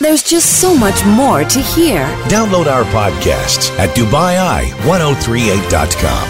There's just so much more to hear. Download our podcasts at DubaiI1038.com.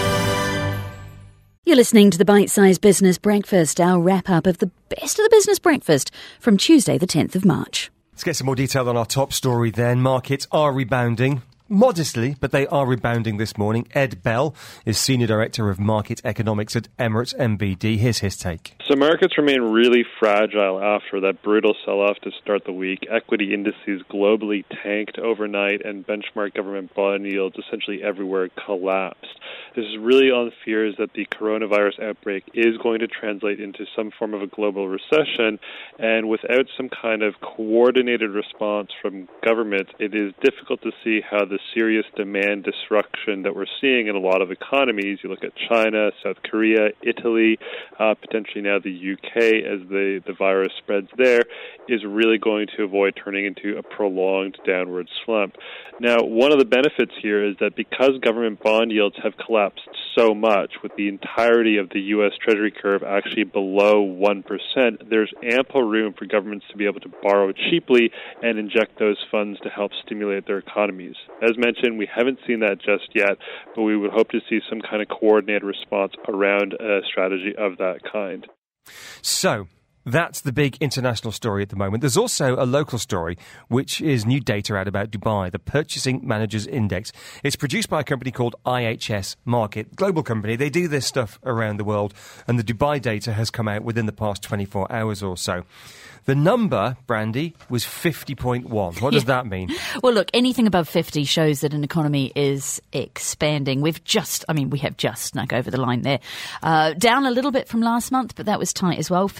You're listening to the Bite-Sized Business Breakfast, our wrap-up of the best of the business breakfast from Tuesday the 10th of March. Let's get some more detail on our top story then. Markets are rebounding. Modestly, but they are rebounding this morning. Ed Bell is Senior Director of Market Economics at Emirates MBD. Here's his take. So markets remain really fragile after that brutal sell-off to start the week. Equity indices globally tanked overnight, and benchmark government bond yields essentially everywhere collapsed. This is really on fears that the coronavirus outbreak is going to translate into some form of a global recession, and without some kind of coordinated response from government, it is difficult to see how the serious demand destruction that we're seeing in a lot of economies, you look at China, South Korea, Italy, potentially now the UK as the virus spreads there, is really going to avoid turning into a prolonged downward slump. Now, one of the benefits here is that because government bond yields have collapsed so much, with the entirety of the U.S. Treasury curve actually below 1%, there's ample room for governments to be able to borrow cheaply and inject those funds to help stimulate their economies. As mentioned, we haven't seen that just yet, but we would hope to see some kind of coordinated response around a strategy of that kind. So, that's the big international story at the moment. There's also a local story, which is new data out about Dubai, the Purchasing Managers Index. It's produced by a company called IHS Markit, global company. They do this stuff around the world, and the Dubai data has come out within the past 24 hours or so. The number, Brandy, was 50.1. What does that mean? Well, look, anything above 50 shows that an economy is expanding. We have just snuck over the line there. Down a little bit from last month, but that was tight as well,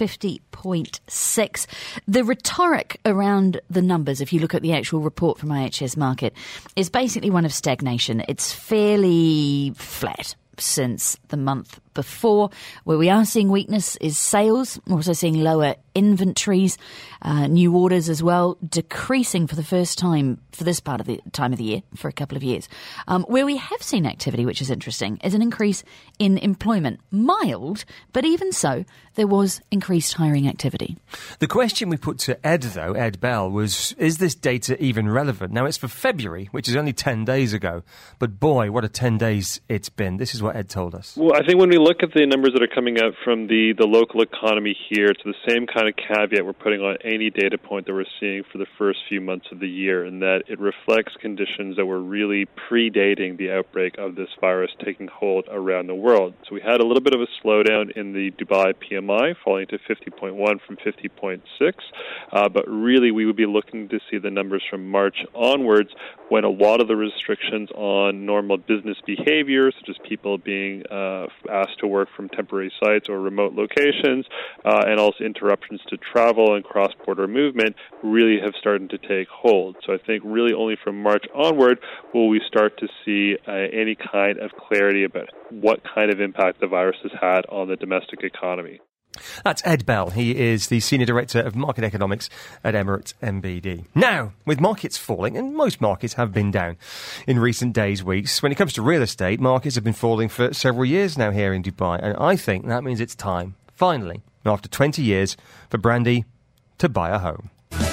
50.6. The rhetoric around the numbers, if you look at the actual report from IHS Markit, is basically one of stagnation. It's fairly flat since the month before. Where we are seeing weakness is sales. We're also seeing lower inventories, new orders as well, decreasing for the first time for this part of the time of the year for a couple of years. Where we have seen activity, which is interesting, is an increase in employment. Mild, but even so, there was increased hiring activity. The question we put to Ed, though, Ed Bell, was, is this data even relevant? Now, it's for February, which is only 10 days ago, but boy, what a 10 days it's been. This is what Ed told us. Well, I think when we look at the numbers that are coming out from the local economy here, it's the same kind of caveat we're putting on any data point that we're seeing for the first few months of the year, in that it reflects conditions that were really predating the outbreak of this virus taking hold around the world. So we had a little bit of a slowdown in the Dubai PMI, falling to 50.1 from 50.6, but really we would be looking to see the numbers from March onwards, when a lot of the restrictions on normal business behavior, such as people being asked to work from temporary sites or remote locations, and also interruptions to travel and cross-border movement, really have started to take hold. So I think really only from March onward will we start to see any kind of clarity about what kind of impact the virus has had on the domestic economy. That's Ed Bell. He is the Senior Director of Market Economics at Emirates MBD. Now, with markets falling, and most markets have been down in recent days, weeks, when it comes to real estate, markets have been falling for several years now here in Dubai. And I think that means it's time, finally, after 20 years, for Brandy to buy a home.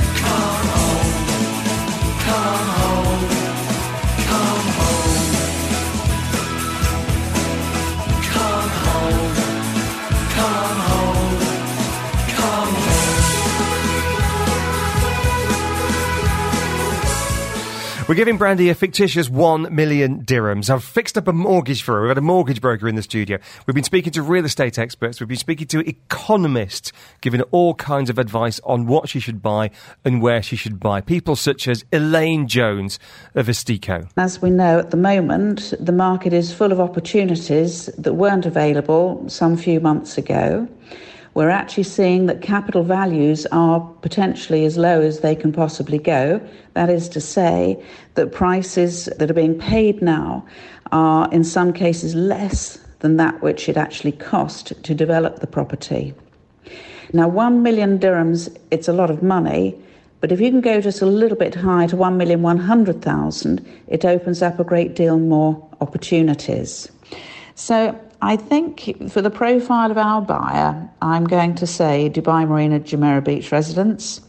We're giving Brandy a fictitious 1 million dirhams. I've fixed up a mortgage for her. We've had a mortgage broker in the studio. We've been speaking to real estate experts. We've been speaking to economists, giving all kinds of advice on what she should buy and where she should buy. People such as Elaine Jones of Estico. As we know, at the moment, the market is full of opportunities that weren't available some few months ago. We're actually seeing that capital values are potentially as low as they can possibly go. That is to say that prices that are being paid now are in some cases less than that which it actually cost to develop the property. Now, 1 million dirhams, it's a lot of money, but if you can go just a little bit higher to 1,100,000, it opens up a great deal more opportunities. So I think for the profile of our buyer, I'm going to say Dubai Marina Jumeirah Beach residence.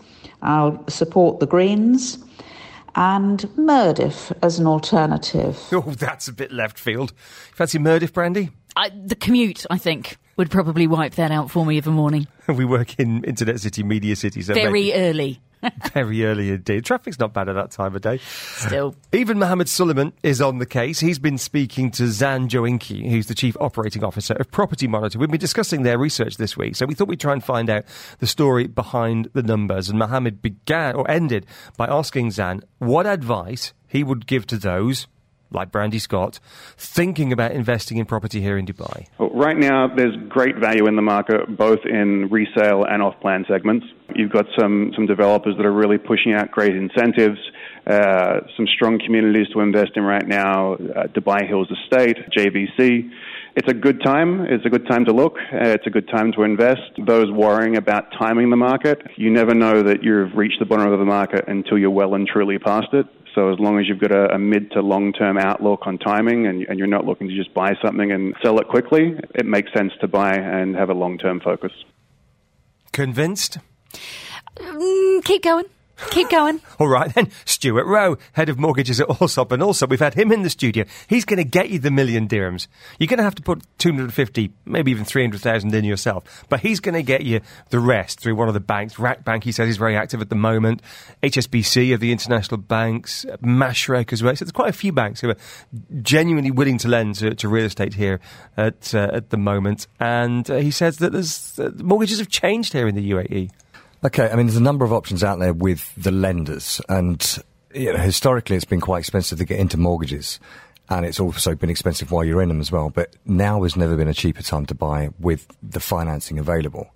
I'll support the Greens and Mirdif as an alternative. Oh, that's a bit left field. Fancy Mirdif, Brandy? The commute, I think, would probably wipe that out for me of a morning. We work in Internet City, Media City. So Very early. Very early indeed. Traffic's not bad at that time of day. Still. Even Mohammed Suleiman is on the case. He's been speaking to Zan Joinki, who's the Chief Operating Officer of Property Monitor. We've been discussing their research this week, so we thought we'd try and find out the story behind the numbers. And Mohammed ended by asking Zan what advice he would give to those, like Brandy Scott, thinking about investing in property here in Dubai. Well, right now, there's great value in the market, both in resale and off-plan segments. You've got some developers that are really pushing out great incentives, some strong communities to invest in right now, Dubai Hills Estate, JVC. It's a good time. It's a good time to look. It's a good time to invest. Those worrying about timing the market, you never know that you've reached the bottom of the market until you're well and truly past it. So as long as you've got a mid to long-term outlook on timing and you're not looking to just buy something and sell it quickly, it makes sense to buy and have a long-term focus. Convinced? Keep going. Keep going. All right then. Stuart Rowe, head of mortgages at Allsop, and also we've had him in the studio. He's going to get you the $1 million dirhams. You're going to have to put 250, maybe even 300,000 in yourself, but he's going to get you the rest through one of the banks. RAK Bank, he says, is very active at the moment. HSBC of the international banks, Mashreq as well. So there's quite a few banks who are genuinely willing to lend to real estate here at the moment. And he says that mortgages have changed here in the UAE. Okay, I mean, there's a number of options out there with the lenders, and historically it's been quite expensive to get into mortgages, and it's also been expensive while you're in them as well, but now has never been a cheaper time to buy with the financing available.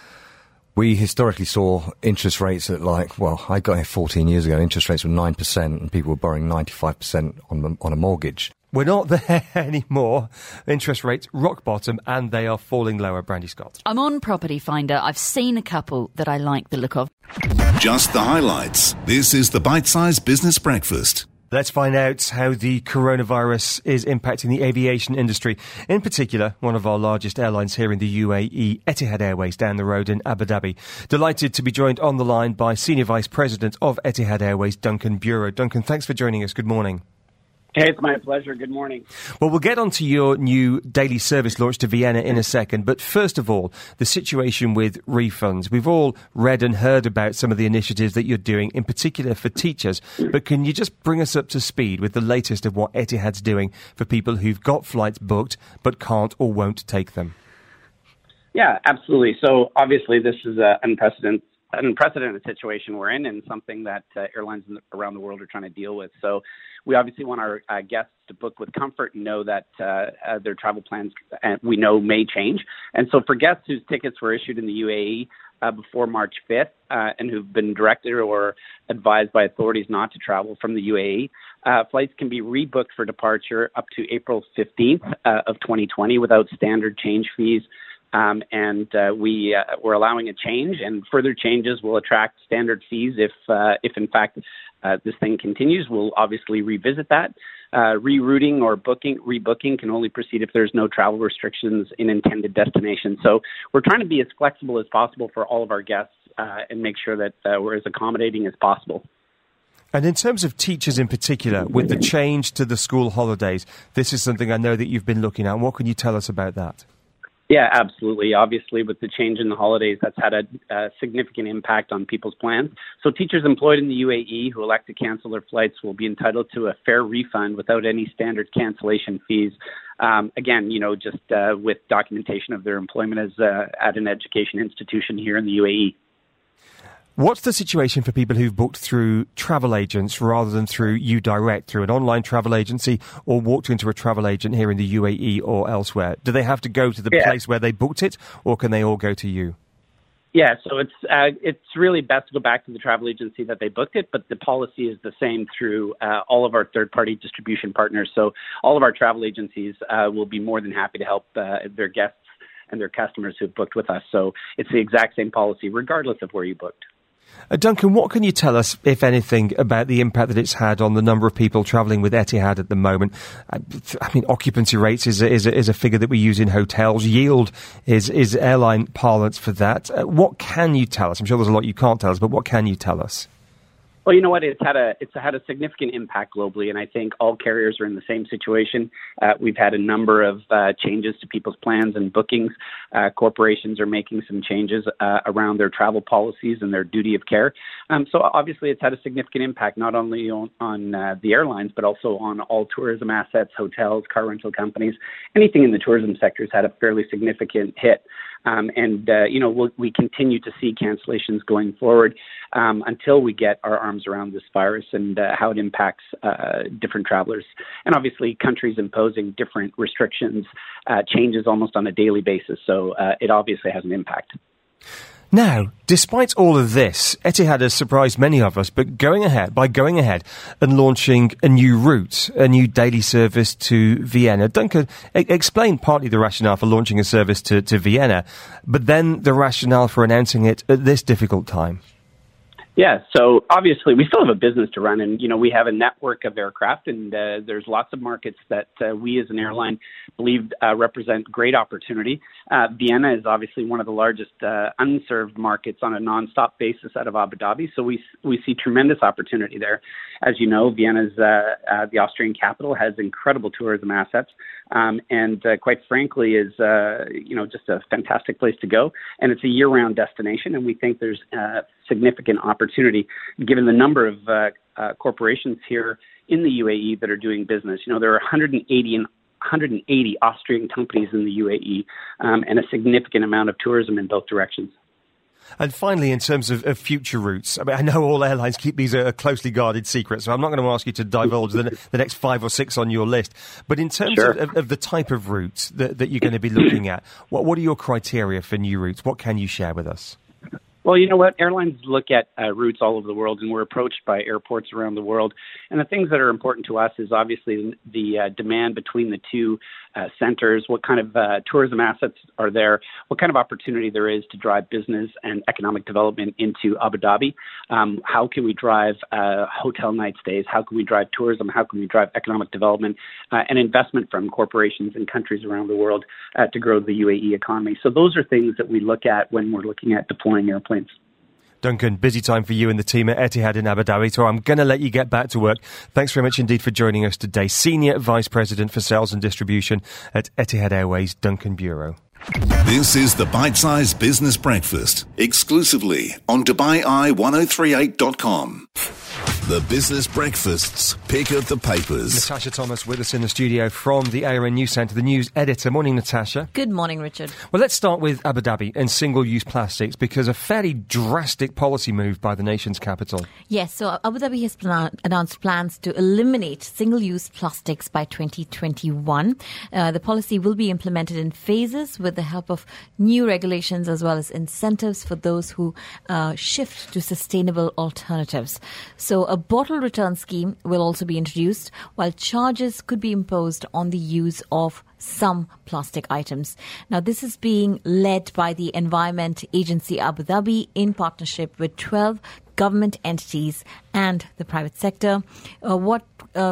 We historically saw interest rates at I got here 14 years ago, interest rates were 9% and people were borrowing 95% on a mortgage. We're not there anymore. Interest rates rock bottom and they are falling lower. Brandy Scott. I'm on Property Finder. I've seen a couple that I like the look of. Just the highlights. This is the Bite-Sized Business Breakfast. Let's find out how the coronavirus is impacting the aviation industry. In particular, one of our largest airlines here in the UAE, Etihad Airways, down the road in Abu Dhabi. Delighted to be joined on the line by Senior Vice President of Etihad Airways, Duncan Bureau. Duncan, thanks for joining us. Good morning. Hey, it's my pleasure. Good morning. Well, we'll get on to your new daily service launch to Vienna in a second. But first of all, the situation with refunds. We've all read and heard about some of the initiatives that you're doing, in particular for teachers. But can you just bring us up to speed with the latest of what Etihad's doing for people who've got flights booked but can't or won't take them? Yeah, absolutely. So obviously this is an unprecedented situation we're in, and something that airlines around the world are trying to deal with. So we obviously want our guests to book with comfort and know that their travel plans, we know, may change. And so for guests whose tickets were issued in the UAE before March 5th and who've been directed or advised by authorities not to travel from the UAE, flights can be rebooked for departure up to April 15th of 2020 without standard change fees. We're allowing a change, and further changes will attract standard fees if in fact this thing continues. We'll obviously revisit that. Rerouting or rebooking can only proceed if there's no travel restrictions in intended destinations. So we're trying to be as flexible as possible for all of our guests and make sure that we're as accommodating as possible. And in terms of teachers in particular, with the change to the school holidays, this is something I know that you've been looking at. What can you tell us about that? Yeah, absolutely. Obviously, with the change in the holidays, that's had a significant impact on people's plans. So teachers employed in the UAE who elect to cancel their flights will be entitled to a fair refund without any standard cancellation fees. Again, just with documentation of their employment as at an education institution here in the UAE. What's the situation for people who've booked through travel agents rather than through you direct, through an online travel agency, or walked into a travel agent here in the UAE or elsewhere? Do they have to go to the place where they booked it, or can they all go to you? Yeah, so it's really best to go back to the travel agency that they booked it, but the policy is the same through all of our third-party distribution partners. So all of our travel agencies will be more than happy to help their guests and their customers who've booked with us. So it's the exact same policy regardless of where you booked. Duncan, what can you tell us, if anything, about the impact that it's had on the number of people travelling with Etihad at the moment? I mean, occupancy rates is a figure that we use in hotels. Yield is airline parlance for that. What can you tell us? I'm sure there's a lot you can't tell us, but what can you tell us? Well, you know what? It's had a significant impact globally, and I think all carriers are in the same situation. We've had a number of changes to people's plans and bookings. Corporations are making some changes around their travel policies and their duty of care. So obviously, it's had a significant impact not only on the airlines, but also on all tourism assets, hotels, car rental companies. Anything in the tourism sector has had a fairly significant hit. We continue to see cancellations going forward until we get our arms around this virus and how it impacts different travelers. And obviously, countries imposing different restrictions changes almost on a daily basis. So it obviously has an impact. Now, despite all of this, Etihad has surprised many of us, but going ahead and launching a new route, a new daily service to Vienna. Duncan, explain partly the rationale for launching a service to Vienna, but then the rationale for announcing it at this difficult time. Yeah, so obviously we still have a business to run, and we have a network of aircraft, and there's lots of markets that we as an airline believe represent great opportunity. Vienna is obviously one of the largest unserved markets on a non-stop basis out of Abu Dhabi, so we see tremendous opportunity there. As you know, Vienna's the Austrian capital, has incredible tourism assets, and quite frankly is just a fantastic place to go, and it's a year-round destination, and we think there's significant opportunity given the number of corporations here in the UAE that are doing business. There are 180 Austrian companies in the UAE and a significant amount of tourism in both directions. And finally, in terms of future routes, I know all airlines keep these a closely guarded secret, so I'm not going to ask you to divulge the next 5 or 6 on your list. But in terms of the type of routes that you're going to be looking at, what are your criteria for new routes? What can you share with us? Well, you know what? Airlines look at routes all over the world, and we're approached by airports around the world. And the things that are important to us is obviously the demand between the two centers, what kind of tourism assets are there, what kind of opportunity there is to drive business and economic development into Abu Dhabi. How can we drive hotel night stays? How can we drive tourism? How can we drive economic development and investment from corporations and countries around the world to grow the UAE economy? So those are things that we look at when we're looking at deploying airplanes. Duncan, busy time for you and the team at Etihad in Abu Dhabi, so I'm going to let you get back to work. Thanks very much indeed for joining us today. Senior Vice President for Sales and Distribution at Etihad Airways, Duncan Bureau. This is the Bite Size Business Breakfast, exclusively on DubaiEye1038.com. The Business Breakfast's Pick of the Papers. Natasha Thomas with us in the studio from the ARN News Centre, the news editor. Morning, Natasha. Good morning, Richard. Well, let's start with Abu Dhabi and single-use plastics, because a fairly drastic policy move by the nation's capital. Yes, so Abu Dhabi has announced plans to eliminate single-use plastics by 2021. The policy will be implemented in phases with the help of new regulations as well as incentives for those who shift to sustainable alternatives. So a bottle return scheme will also be introduced, while charges could be imposed on the use of some plastic items. Now, this is being led by the Environment Agency Abu Dhabi in partnership with 12 government entities and the private sector. What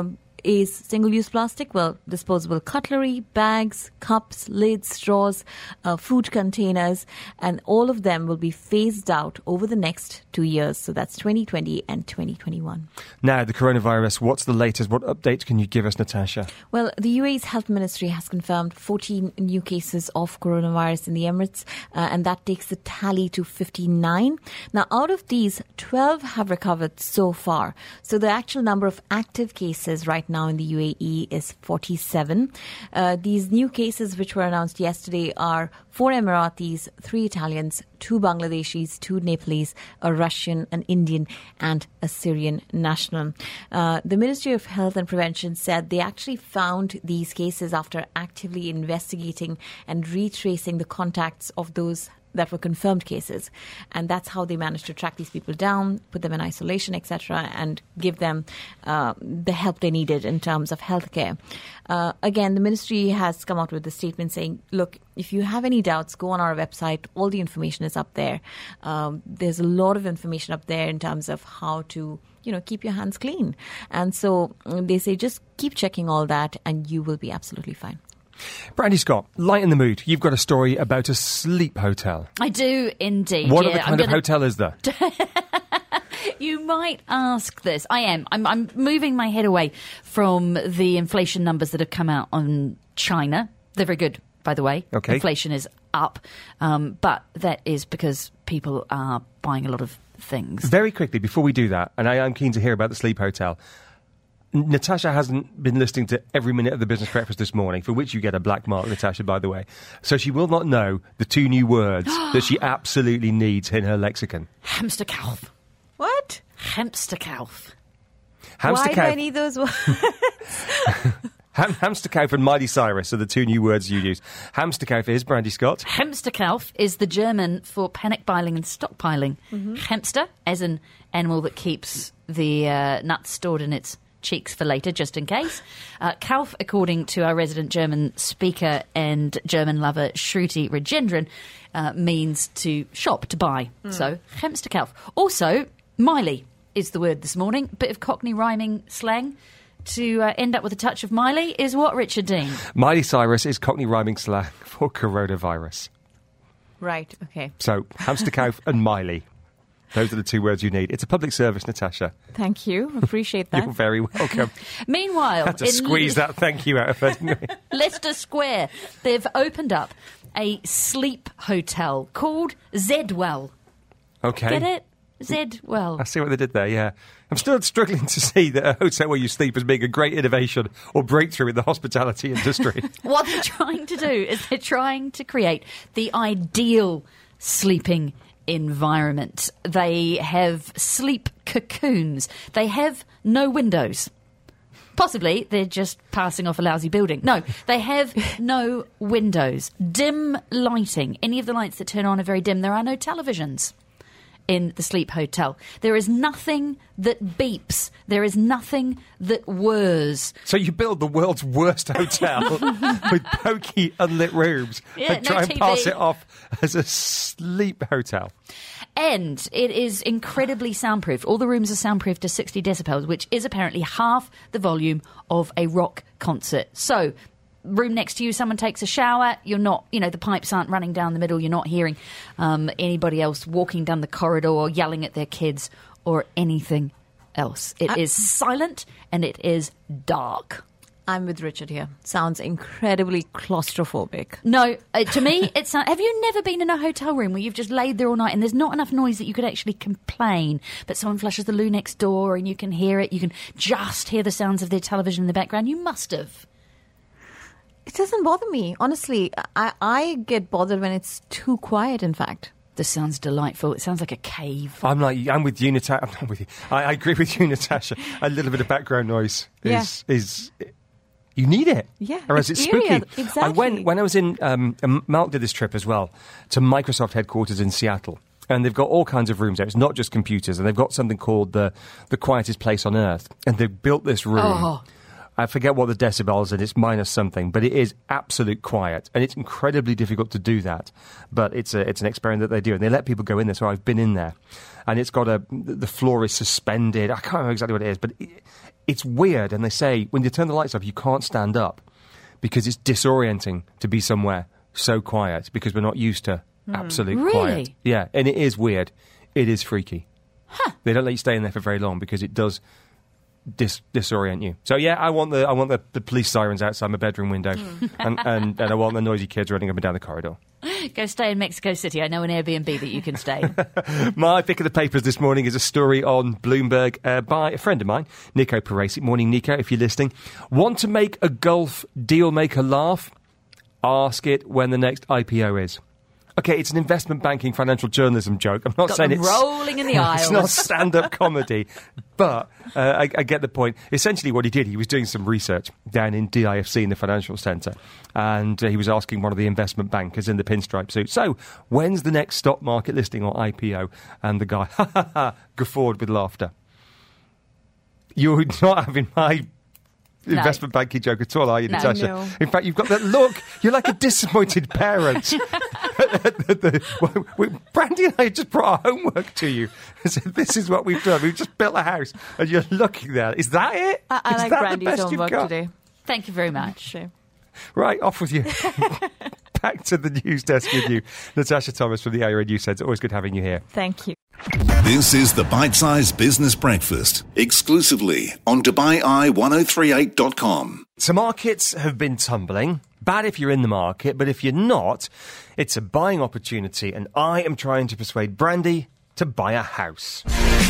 is single-use plastic? Well, disposable cutlery, bags, cups, lids, straws, food containers, and all of them will be phased out over the next 2 years. So that's 2020 and 2021. Now, the coronavirus, what's the latest? What updates can you give us, Natasha? Well, the UAE's Health Ministry has confirmed 14 new cases of coronavirus in the Emirates, and that takes the tally to 59. Now, out of these, 12 have recovered so far. So the actual number of active cases right now in the UAE is 47. These new cases, which were announced yesterday, are 4 Emiratis, 3 Italians, 2 Bangladeshis, 2 Nepalese, a Russian, an Indian, and a Syrian national. The Ministry of Health and Prevention said they actually found these cases after actively investigating and retracing the contacts of those that were confirmed cases. And that's how they managed to track these people down, put them in isolation, etc., and give them the help they needed in terms of healthcare. Again, the ministry has come out with a statement saying, look, if you have any doubts, go on our website. All the information is up there. There's a lot of information up there in terms of how to, keep your hands clean. And so they say just keep checking all that and you will be absolutely fine. Brandy Scott, lighten the mood. You've got a story about a sleep hotel. I do indeed. What other kind of hotel is there? You might ask this. I am. I'm moving my head away from the inflation numbers that have come out on China. They're very good, by the way. Okay. Inflation is up, but that is because people are buying a lot of things. Very quickly, before we do that, and I am keen to hear about the sleep hotel, Natasha hasn't been listening to every minute of the Business Breakfast this morning, for which you get a black mark, Natasha, by the way. So she will not know the 2 new words that she absolutely needs in her lexicon. Hamsterkalf. What? Hamsterkalf. Why do I need those words? Hamsterkalf and Miley Cyrus are the 2 new words you use. Hamsterkalf is, Brandy Scott. Hamsterkalf is the German for panic buying and stockpiling. Mm-hmm. Hamster, as an animal that keeps the nuts stored in its cheeks for later, just in case. Kauf, according to our resident German speaker and German lover Shruti Rajendran, means to shop, to buy. So, Hamsterkalf. Also, Miley is the word this morning. Bit of Cockney rhyming slang to end up with a touch of Miley is what, Richard Dean? Miley Cyrus is Cockney rhyming slang for coronavirus. Right, okay. So, Hamsterkalf and Miley. Those are the 2 words you need. It's a public service, Natasha. Thank you. Appreciate that. You're very welcome. Meanwhile... Had to squeeze that thank you out of her, didn't we? Leicester Square. They've opened up a sleep hotel called Zedwell. Okay. Get it? Zedwell. I see what they did there, yeah. I'm still struggling to see that a hotel where you sleep as being a great innovation or breakthrough in the hospitality industry. What they're trying to do is they're trying to create the ideal sleeping environment. They have sleep cocoons. They have no windows. Possibly they're just passing off a lousy building. No, they have no windows. Dim lighting. Any of the lights that turn on are very dim. There are no televisions in the sleep hotel. There is nothing that beeps. There is nothing that whirs. So you build the world's worst hotel with pokey, unlit rooms and try and pass it off as a sleep hotel. And it is incredibly soundproof. All the rooms are soundproof to 60 decibels, which is apparently half the volume of a rock concert. So, room next to you, someone takes a shower, you're not, the pipes aren't running down the middle, you're not hearing anybody else walking down the corridor or yelling at their kids or anything else. It is silent and it is dark. I'm with Richard here. Sounds incredibly claustrophobic. No, to me, it's have you never been in a hotel room where you've just laid there all night and there's not enough noise that you could actually complain, but someone flushes the loo next door and you can hear it, you can just hear the sounds of their television in the background? You must have. It doesn't bother me. Honestly, I get bothered when it's too quiet, in fact. This sounds delightful. It sounds like a cave. I'm with you, Natasha. I'm not with you. I agree with you, Natasha. A little bit of background noise is you need it. Yeah. Or else it's spooky. Exactly. I went, when I was in, Mark did this trip as well, to Microsoft headquarters in Seattle. And they've got all kinds of rooms there. It's not just computers. And they've got something called the quietest place on earth. And they've built this room. Oh. I forget what the decibels and it's minus something, but it is absolute quiet. And it's incredibly difficult to do that. But it's an experiment that they do. And they let people go in there. So I've been in there. And it's got the floor is suspended. I can't remember exactly what it is, but it's weird. And they say when you turn the lights off, you can't stand up because it's disorienting to be somewhere so quiet because we're not used to absolute quiet. Yeah, and it is weird. It is freaky. Huh. They don't let you stay in there for very long because it does disorient you. So yeah, I want the police sirens outside my bedroom window, and I want the noisy kids running up and down the corridor. Go stay in Mexico City. I know an Airbnb that you can stay in. My pick of the papers this morning is a story on Bloomberg by a friend of mine, Nico Paresi. Morning, Nico, if you're listening. Want to make a golf deal maker laugh? Ask it when the next IPO is. Okay, it's an investment banking financial journalism joke. I'm not Got saying them it's rolling in the aisles. It's not stand-up comedy, but I get the point. Essentially, what he did, he was doing some research down in DIFC in the financial centre, and he was asking one of the investment bankers in the pinstripe suit, "So, when's the next stock market listing or IPO?" And the guy, guffawed with laughter. You're not having my investment banking joke at all, are you, Natasha? No. In fact, you've got that look. You're like a disappointed parent. Brandy and I just brought our homework to you and said, this is what we've done. We've just built a house and you're looking there. Is that it? I Is like that Brandy's the best you've homework got? today. Thank you very much. Sure. Right, off with you. Back to the news desk with you. Natasha Thomas from the IRA News Centre. Always good having you here. Thank you. This is the Bite-Size Business Breakfast, exclusively on DubaiEye1038.com. So markets have been tumbling. Bad if you're in the market, but if you're not, it's a buying opportunity, and I am trying to persuade Brandy to buy a house.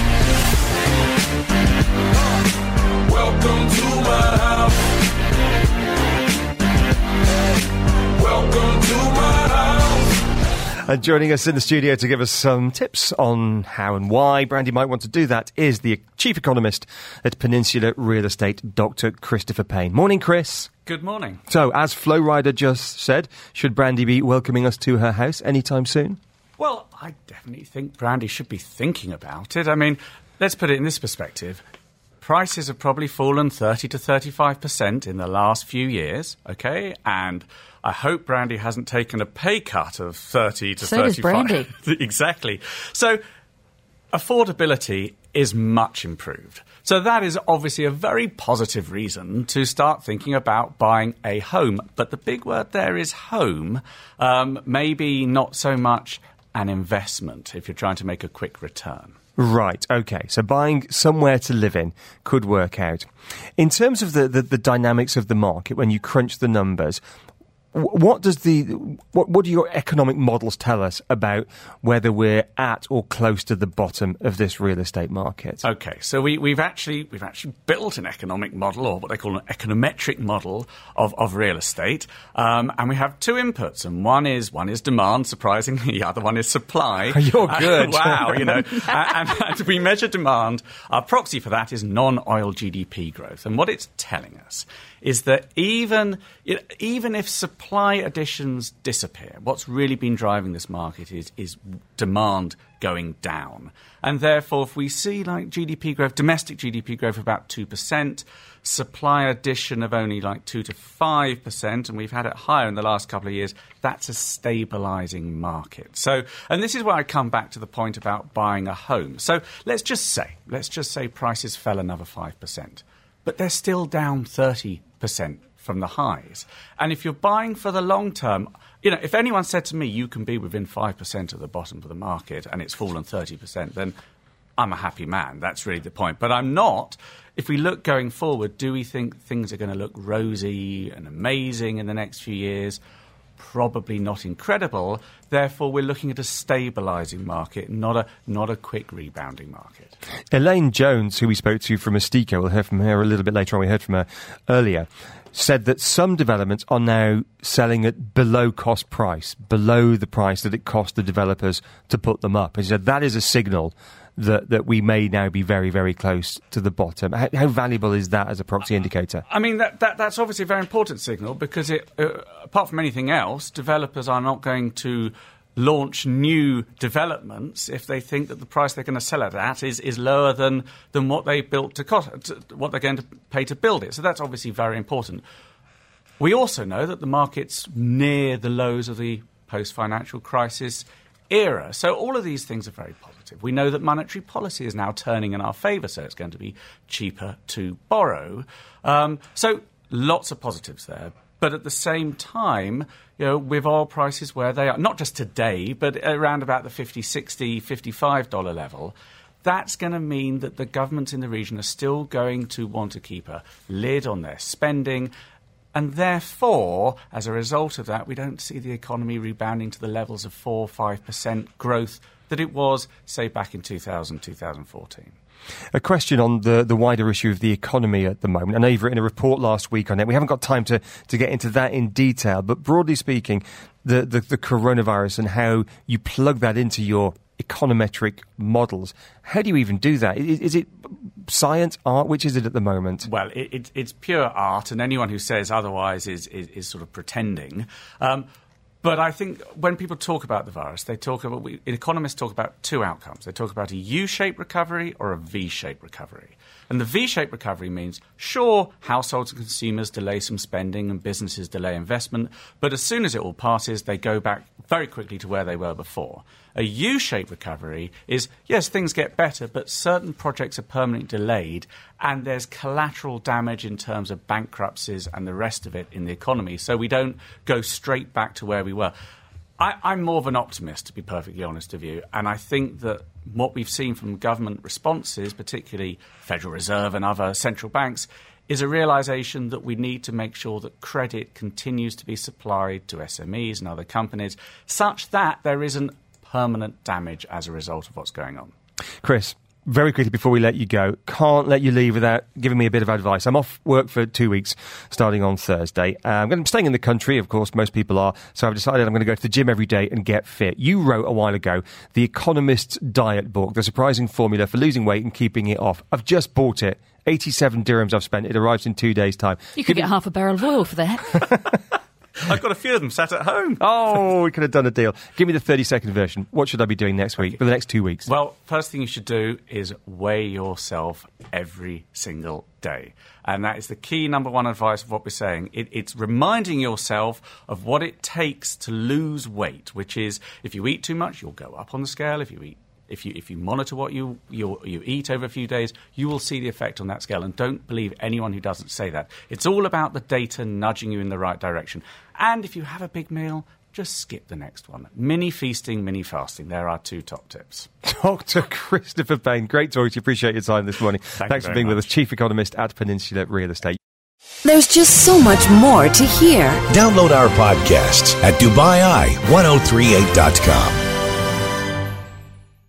Welcome to my house. Welcome to my house. And joining us in the studio to give us some tips on how and why Brandy might want to do that is the Chief Economist at Peninsula Real Estate, Dr. Christopher Payne. Morning, Chris. Good morning. So, as Flo Rida just said, should Brandy be welcoming us to her house anytime soon? Well, I definitely think Brandy should be thinking about it. I mean, let's put it in this perspective. Prices have probably fallen 30 to 35% in the last few years, okay? And I hope Brandy hasn't taken a pay cut of 30 to 35%. So does Brandy. Exactly. So affordability is much improved. So that is obviously a very positive reason to start thinking about buying a home. But the big word there is home, maybe not so much an investment if you're trying to make a quick return. Right, okay. So buying somewhere to live in could work out. In terms of the dynamics of the market, when you crunch the numbers, what do your economic models tell us about whether we're at or close to the bottom of this real estate market? Okay, so we've actually built an economic model, or what they call an econometric model of real estate, and we have two inputs, and one is demand, surprisingly, the other one is supply. You're good. Wow, and we measure demand. Our proxy for that is non-oil GDP growth, and what it's telling us is that even if supply additions disappear, what's really been driving this market is demand going down. And therefore, if we see like GDP growth, domestic GDP growth of about 2%, supply addition of only like 2 to 5%, and we've had it higher in the last couple of years, that's a stabilising market. So, and this is where I come back to the point about buying a home. So let's just say prices fell another 5%, but they're still down 30% from the highs. And if you're buying for the long term, if anyone said to me, you can be within 5% of the bottom of the market and it's fallen 30%, then I'm a happy man. That's really the point. But I'm not. If we look going forward, do we think things are going to look rosy and amazing in the next few years? Probably not incredible. Therefore, we're looking at a stabilising market, not a quick rebounding market. Elaine Jones, who we spoke to from Astico, we'll hear from her a little bit later on, we heard from her earlier, said that some developments are now selling at below cost price, below the price that it cost the developers to put them up. And she said that is a signal that we may now be very, very close to the bottom. How valuable is that as a proxy indicator? I mean, that's obviously a very important signal because, apart from anything else, developers are not going to launch new developments if they think that the price they're going to sell it at is lower than what they built to cost, what they're going to pay to build it. So that's obviously very important. We also know that the market's near the lows of the post-financial crisis era. So all of these things are very positive. We know that monetary policy is now turning in our favour, so it's going to be cheaper to borrow. So lots of positives there. But at the same time, with oil prices where they are, not just today, but around about the $50, $60, $55 level, that's going to mean that the governments in the region are still going to want to keep a lid on their spending. And therefore, as a result of that, we don't see the economy rebounding to the levels of 4 or 5% growth that it was, say, back in 2000, 2014. A question on the wider issue of the economy at the moment. I know you've written a report last week on it. We haven't got time to get into that in detail, but broadly speaking, the coronavirus and how you plug that into your econometric models. How do you even do that? Is it science, art? Which is it at the moment? Well, it's pure art, and anyone who says otherwise is sort of pretending. But I think when people talk about the virus, economists talk about two outcomes. They talk about a U-shaped recovery or a V-shaped recovery. And the V-shaped recovery means, sure, households and consumers delay some spending and businesses delay investment, but as soon as it all passes, they go back very quickly to where they were before. A U-shaped recovery is, yes, things get better, but certain projects are permanently delayed, and there's collateral damage in terms of bankruptcies and the rest of it in the economy. So we don't go straight back to where we were. I'm more of an optimist, to be perfectly honest with you, and I think that what we've seen from government responses, particularly Federal Reserve and other central banks, is a realisation that we need to make sure that credit continues to be supplied to SMEs and other companies such that there isn't permanent damage as a result of what's going on. Chris, very quickly before we let you go, can't let you leave without giving me a bit of advice. I'm off work for 2 weeks, starting on Thursday. I'm staying in the country, of course, most people are, so I've decided I'm going to go to the gym every day and get fit. You wrote a while ago The Economist's Diet Book, the surprising formula for losing weight and keeping it off. I've just bought it. 87 dirhams I've spent. It arrives in 2 days' time. You could get half a barrel of oil for that. I've got a few of them sat at home. Oh, we could have done a deal. Give me the 30-second version. What should I be doing next week, for the next 2 weeks? Well, first thing you should do is weigh yourself every single day. And that is the key number one advice of what we're saying. It's reminding yourself of what it takes to lose weight, which is if you eat too much, you'll go up on the scale. If you monitor what you eat over a few days, you will see the effect on that scale. And don't believe anyone who doesn't say that. It's all about the data nudging you in the right direction. And if you have a big meal, just skip the next one. Mini feasting, mini fasting. There are two top tips. Dr. Christopher Bain, great talking to you. Appreciate your time this morning. Thanks for being with us. Chief Economist at Peninsula Real Estate. There's just so much more to hear. Download our podcasts at DubaiEye1038.com.